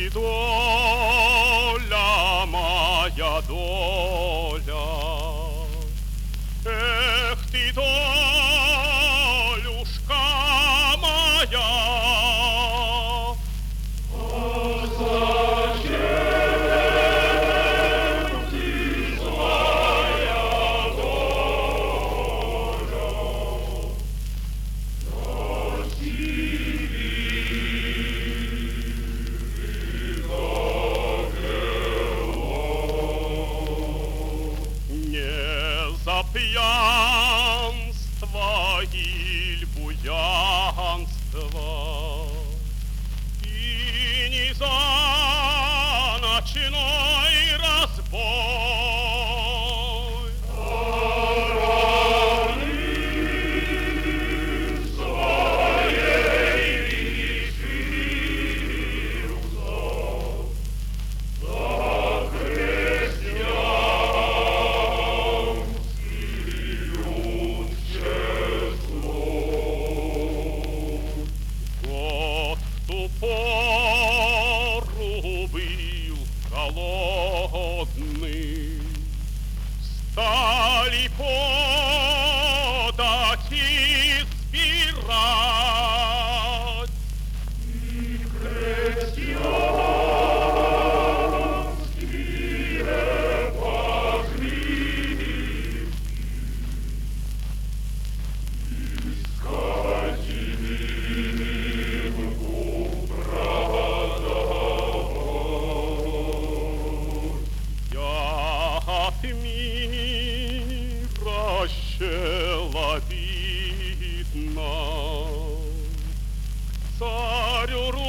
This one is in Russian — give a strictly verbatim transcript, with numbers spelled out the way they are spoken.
ты, доля моя, доля, эх ты, долюшка моя. А зачем ты, злая доля, на Сибирь навела? Не за пьянство иль буянство, и не за ночной разбой. Стороны своей решился за крестьянский люд честной. Год в ту пору был холодный, стали подати избирать. И крестьянские пожитки искатели продавать. Я от мира щеловидна, царю